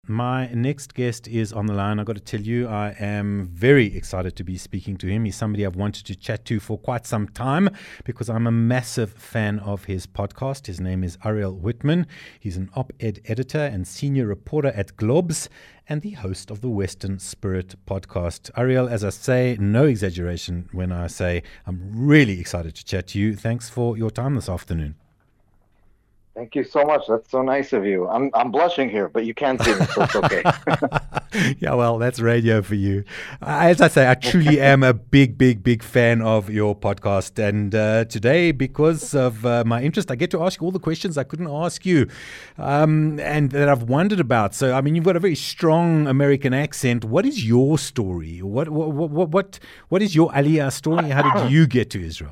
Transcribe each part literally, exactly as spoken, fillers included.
My next guest is on the line. I've got to tell you, I am very excited to be speaking to him. He's somebody I've wanted to chat to for quite some time because I'm a massive fan of his podcast. His name is Ariel Whitman. He's an op-ed editor and senior reporter at Globes and the host of the Western Spirit podcast. Ariel, as I say, no exaggeration when I say I'm really excited to chat to you. Thanks for your time this afternoon. Thank you so much. That's so nice of you. I'm I'm blushing here, but you can't see me, so it's okay. Yeah, well, that's radio for you. As I say, I truly am a big, big, big fan of your podcast. And uh, today, because of uh, my interest, I get to ask you all the questions I couldn't ask you um, and that I've wondered about. So, I mean, you've got a very strong American accent. What is your story? What what what what, what is your Aliyah story? How did you get to Israel?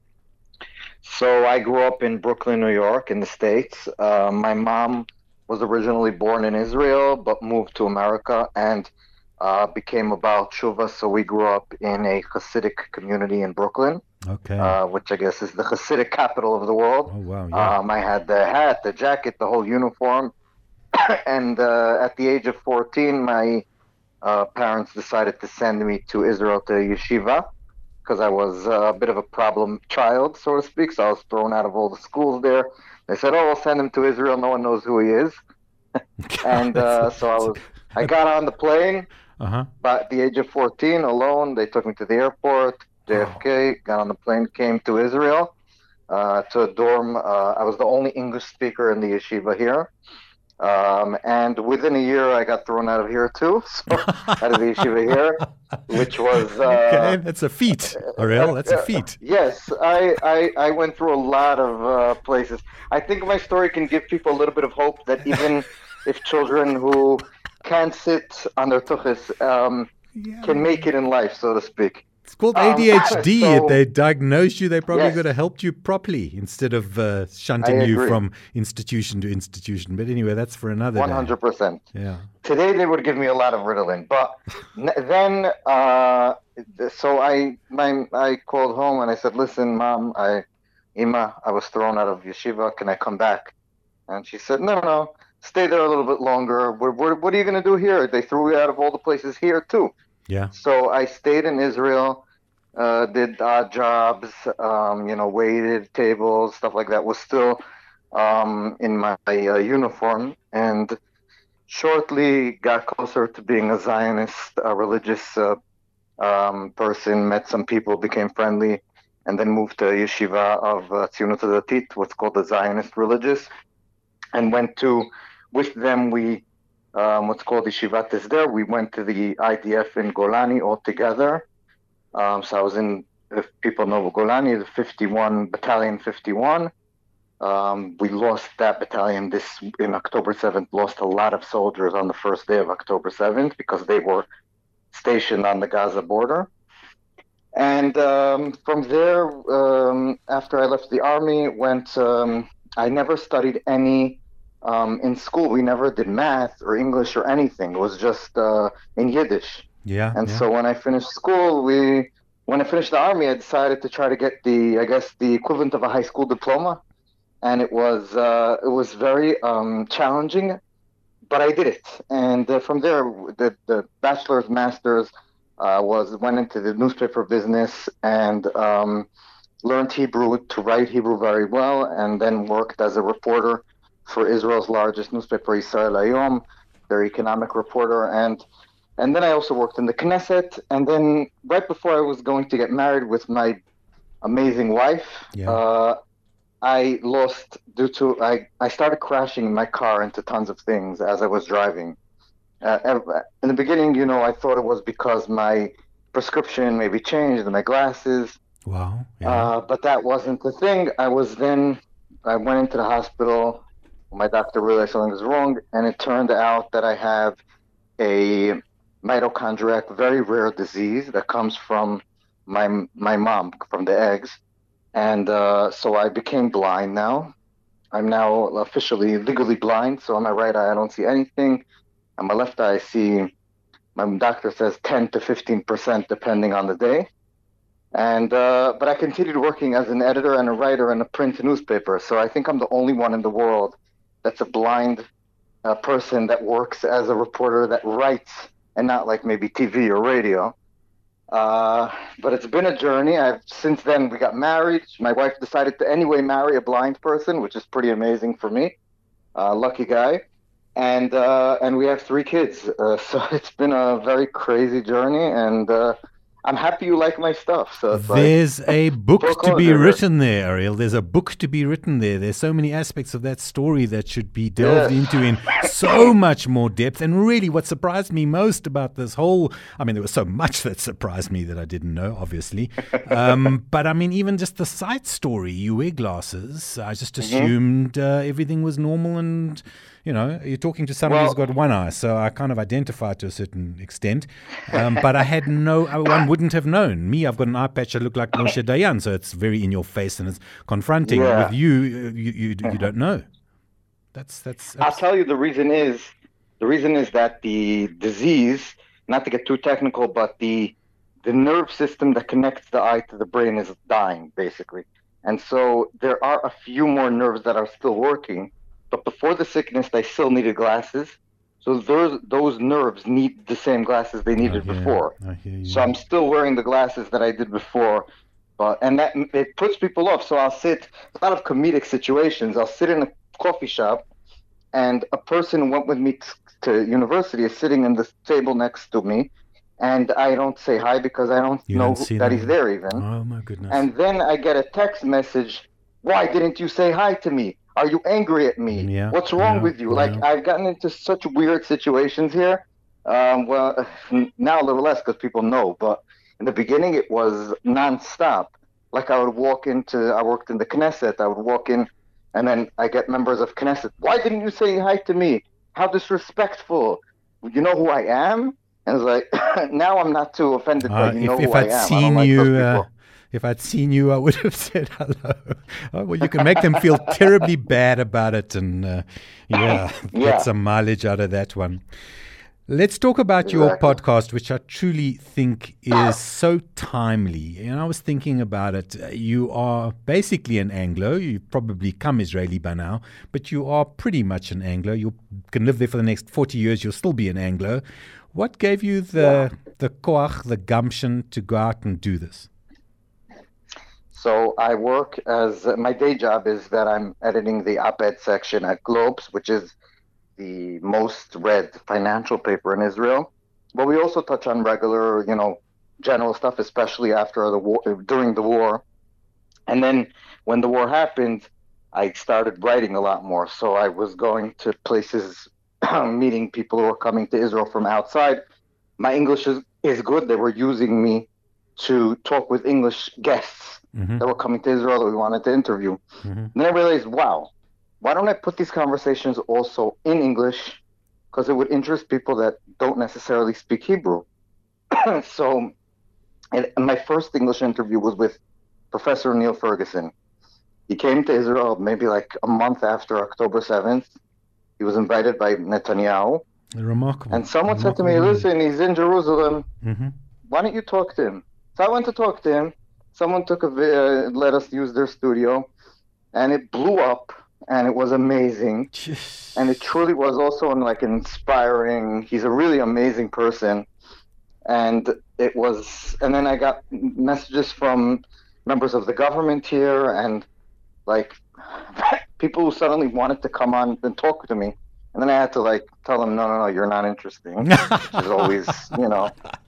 So I grew up in Brooklyn, New York, in the States. Uh, my mom was originally born in Israel, but moved to America and uh, became a Baal Tshuva. So we grew up in a Hasidic community in Brooklyn, okay, uh, which I guess is the Hasidic capital of the world. Oh, wow, yeah. Um, I had the hat, the jacket, the whole uniform. and uh, at the age of fourteen, my uh, parents decided to send me to Israel to yeshiva, because I was a bit of a problem child, so to speak. So I was thrown out of all the schools there. They said, "Oh, we'll send him to Israel. No one knows who he is." and uh, so I was, I got on the plane. Uh-huh. But at the age of fourteen, alone, they took me to the airport, J F K. Oh. Got on the plane, came to Israel, uh, to a dorm. Uh, I was the only English speaker in the yeshiva here. Um, and within a year, I got thrown out of here too, so out of the yeshiva here, which was... Uh, okay, that's a feat, Ariel, that's a feat. Uh, yes, I, I, I went through a lot of uh, places. I think my story can give people a little bit of hope that even if children who can't sit on their tuchus um, yeah. can make it in life, so to speak. It's called A D H D. Um, so, if they diagnosed you, they probably yes. could have helped you properly instead of uh, shunting you from institution to institution. But anyway, that's for another one hundred percent. day. Yeah. Today they would give me a lot of Ritalin. But then, uh, so I my, I called home and I said, "Listen, Mom, I, Ima, I was thrown out of yeshiva. Can I come back?" And she said, "No, no, stay there a little bit longer. What, what, what are you going to do here? They threw you out of all the places here, too." Yeah. So I stayed in Israel, uh, did odd jobs, um, you know, waited tables, stuff like that. Was still um, in my uh, uniform, and shortly got closer to being a Zionist, a religious uh, um, person. Met some people, became friendly, and then moved to yeshiva of uh, Tzionut Datit, what's called the Zionist religious, and went to with them. We. Um, what's called Yeshivat Hesder. We went to the I D F in Golani all together. Um, so I was in, if people know Golani, the fifty-one, Battalion fifty-one. Um, we lost that battalion this in October seventh, lost a lot of soldiers on the first day of October seventh because they were stationed on the Gaza border. And um, from there, um, after I left the army, went, um, I never studied any Um, in school, we never did math or English or anything. It was just uh, in Yiddish. Yeah. And yeah. so when I finished school, we, when I finished the army, I decided to try to get the, I guess, the equivalent of a high school diploma. And it was, uh, it was very um, challenging, but I did it. And uh, from there, the, the bachelor's, master's uh, was went into the newspaper business and um, learned Hebrew to write Hebrew very well, and then worked as a reporter for Israel's largest newspaper, Israel Hayom, their economic reporter, and and then I also worked in the Knesset. And then right before I was going to get married with my amazing wife, yeah. uh, I lost due to I I started crashing my car into tons of things as I was driving. Uh, in the beginning, you know, I thought it was because my prescription maybe changed and my glasses. Wow. Yeah. Uh, but that wasn't the thing. I was then I went into the hospital. My doctor realized something was wrong, and it turned out that I have a mitochondriac, very rare disease that comes from my my mom, from the eggs. And uh, so I became blind now. I'm now officially legally blind, so on my right eye I don't see anything. On my left eye I see, my doctor says ten to fifteen percent depending on the day. And uh, but I continued working as an editor and a writer in a print newspaper, so I think I'm the only one in the world that's a blind a person that works as a reporter that writes and not like maybe T V or radio. Uh, but it's been a journey. I've since then we got married. My wife decided to anyway marry a blind person, which is pretty amazing for me. Uh, lucky guy. And uh, and we have three kids. Uh, so it's been a very crazy journey, and uh, I'm happy you like my stuff. So it's There's like, a book to be closure. written there, Ariel. There's a book to be written there. There's so many aspects of that story that should be delved Yes. into in so much more depth. And really, what surprised me most about this whole, I mean, there was so much that surprised me that I didn't know, obviously. Um, but I mean, even just the sight story, you wear glasses. I just assumed uh, everything was normal and, you know, you're talking to somebody who's Well- got one eye, so I kind of identified to a certain extent. Um, but I had no, I- one wouldn't have known. Me, I've got an eye patch that look like Moshe Dayan, so it's very in your face and it's confronting. Yeah. With you, uh, you, you, you don't know. That's, that's, I'll tell you the reason is the reason is that the disease, not to get too technical, but the the nerve system that connects the eye to the brain is dying, basically. And so there are a few more nerves that are still working, but before the sickness, they still needed glasses. So those those nerves need the same glasses they needed I hear- before. I hear you. So I'm still wearing the glasses that I did before, but and that it puts people off. So I'll sit a lot of comedic situations. I'll sit in a coffee shop, and a person who went with me t- to university is sitting in the table next to me, and I don't say hi because I don't You know don't who- see that them? he's there even. Oh, my goodness. And then I get a text message, why didn't you say hi to me? Are you angry at me? Yeah, What's wrong yeah, with you? Like, yeah. I've gotten into such weird situations here. Um, well, now a little less because people know, but in the beginning it was nonstop. Like I would walk into, I worked in the Knesset, I would walk in, and then I get members of Knesset, why didn't you say hi to me? How disrespectful. You know who I am? And it's like, now I'm not too offended, Uh, but you know if if who I I'd am. I don't seen like you, those uh, people. if I'd seen you, I would have said hello. Oh, well, you can make them feel terribly bad about it, and uh, yeah, Yeah. get some mileage out of that one. Let's talk about your Exactly. podcast, which I truly think is so timely. And I was thinking about it. Uh, You are basically an Anglo. You've probably come Israeli by now, but you are pretty much an Anglo. You can live there for the next forty years. You'll still be an Anglo. What gave you the the koach, the gumption to go out and do this? So I work as my day job is that I'm editing the op-ed section at Globes, which is the most read financial paper in Israel. But we also touch on regular, you know, general stuff, especially after the war, during the war. And then when the war happened, I started writing a lot more. So I was going to places, meeting people who were coming to Israel from outside. My English is, is good. They were using me to talk with English guests Mm-hmm. that were coming to Israel that we wanted to interview. Mm-hmm. Then I realized, wow, why don't I put these conversations also in English? Because it would interest people that don't necessarily speak Hebrew. So and my first English interview was with Professor Neil Ferguson. He came to Israel maybe like a month after October seventh. He was invited by Netanyahu. Remarkable. And someone said to me, Remarkable. listen, he's in Jerusalem. Mm-hmm. Why don't you talk to him? So I went to talk to him. Someone took a vi- uh, let us use their studio, and it blew up, and it was amazing. And it truly was also like inspiring. He's a really amazing person, and it was. And then I got messages from members of the government here, and like people who suddenly wanted to come on and talk to me. And then I had to like tell them, no, no, no, you're not interesting. Which is always, you know.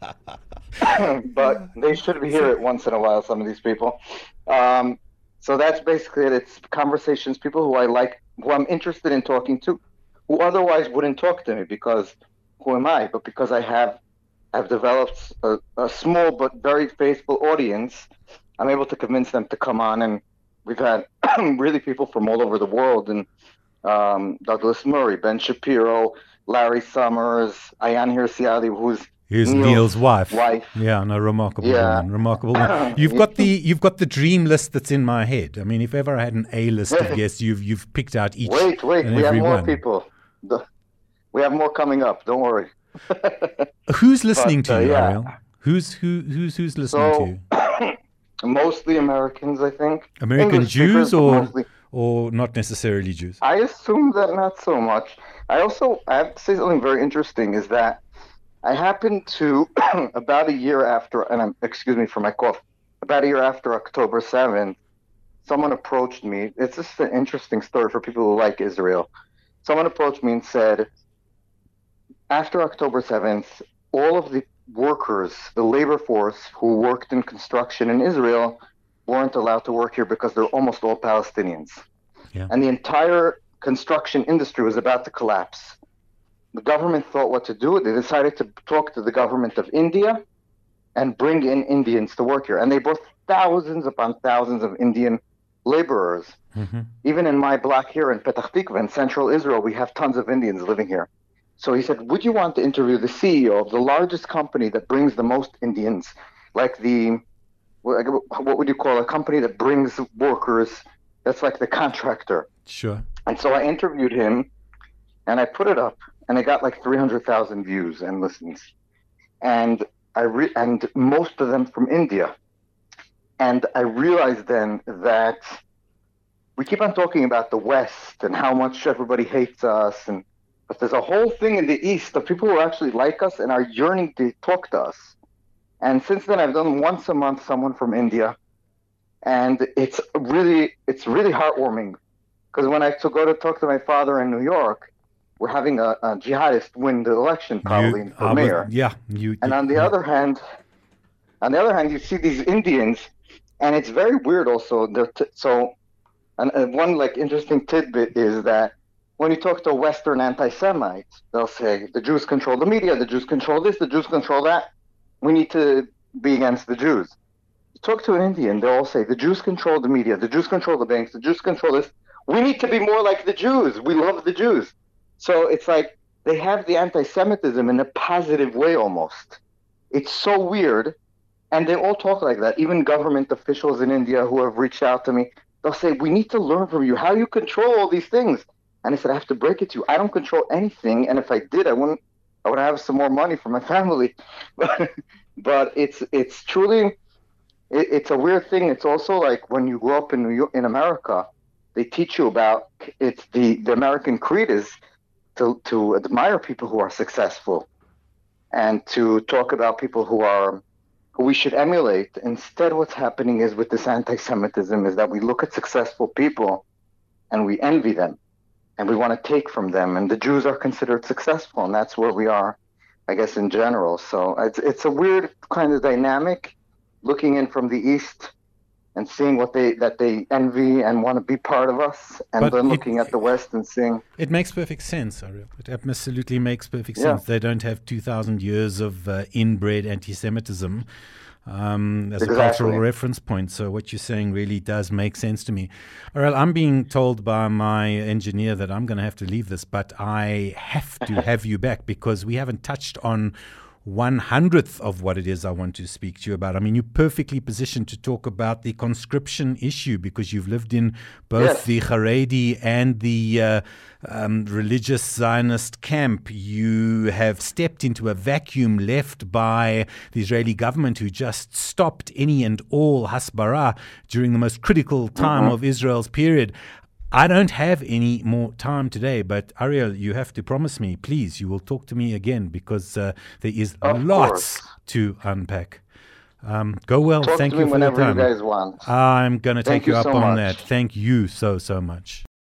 But they should be here once in a while, some of these people. Um, so that's basically it. It's conversations, people who I like, who I'm interested in talking to, who otherwise wouldn't talk to me because who am I? But because I have I've developed a, a small but very faithful audience, I'm able to convince them to come on. And we've had really people from all over the world, and um, Douglas Murray, Ben Shapiro, Larry Summers, Ayan Hirsi, who's Here's Neil's Neil's wife. wife. Yeah, no, remarkable Yeah. woman, remarkable woman. You've got the you've got the dream list that's in my head. I mean, if ever I had an A list of guests, you've you've picked out each. Wait, wait, and we have every more one. people. The- We have more coming up. Don't worry. Who's listening But, to uh, you, yeah. Ariel? Who's who who's who's listening to So, you? mostly Americans, I think. American English Jews speakers, but or mostly- or not necessarily Jews? I assume that not so much. I also I have to say something very interesting is that I happened to about a year after, and I'm excuse me for my cough, about a year after October seventh, someone approached me. It's just an interesting story for people who like Israel. Someone approached me and said, after October seventh, all of the workers, the labor force who worked in construction in Israel weren't allowed to work here because they're almost all Palestinians. Yeah. And the entire construction industry was about to collapse. The government thought what to do. They decided to talk to the government of India and bring in Indians to work here. And they brought thousands upon thousands of Indian laborers. Mm-hmm. Even in my block here in Petah Tikva, in central Israel, we have tons of Indians living here. So he said, would you want to interview the C E O of the largest company that brings the most Indians, like the, what would you call a company that brings workers, that's like the contractor. Sure. And so I interviewed him, and I put it up, and it got like three hundred thousand views and listens. And I re- and most of them from India. And I realized then that we keep on talking about the West and how much everybody hates us, and but there's a whole thing in the East of people who actually like us and are yearning to talk to us. And since then, I've done once a month someone from India, and it's really it's really heartwarming, because when I to go to talk to my father in New York, we're having a, a jihadist win the election probably You- for I mayor. was- yeah. You, And on the yeah. other hand, on the other hand, you see these Indians, and it's very weird. Also, they're t- so, and, and one like interesting tidbit is that when you talk to a Western anti-Semite, they'll say the Jews control the media, the Jews control this, the Jews control that. We need to be against the Jews. You talk to an Indian, they'll all say the Jews control the media, the Jews control the banks, the Jews control this. We need to be more like the Jews. We love the Jews. So it's like they have the anti-Semitism in a positive way almost. It's so weird. And they all talk like that. Even government officials in India who have reached out to me, they'll say, we need to learn from you how you control all these things. And I said, I have to break it to you. I don't control anything. And if I did, I wouldn't, I would have some more money for my family. But, but it's it's truly, it, it's a weird thing. It's also like when you grow up in New York, in America, they teach you about, it's the, the American creed is to, to admire people who are successful and to talk about people who are, who we should emulate. Instead, what's happening is with this anti-Semitism is that we look at successful people and we envy them and we want to take from them. And the Jews are considered successful, and that's where we are, I guess, in general. So it's it's a weird kind of dynamic, looking in from the East and seeing what they that they envy and want to be part of us, and But then it- looking at the West and seeing, It makes perfect sense, Ariel. It absolutely makes perfect Yeah. sense. They don't have two thousand years of uh, inbred anti-Semitism um, as a Exactly. cultural reference point. So what you're saying really does make sense to me. Ariel, I'm being told by my engineer that I'm going to have to leave this, but I have to have you back because we haven't touched on one hundredth of what it is I want to speak to you about. I mean, you're perfectly positioned to talk about the conscription issue because you've lived in both Yes. the Haredi and the uh, um, religious Zionist camp. You have stepped into a vacuum left by the Israeli government, who just stopped any and all hasbara during the most critical time of Israel's period. I don't have any more time today, but Ariel, you have to promise me, please, you will talk to me again because uh, there is Of lots course. to unpack. Um, go well. talk Thank to you me for your whenever you time. guys want. I'm going to Thank take you you up so on much. that. Thank you so, so much.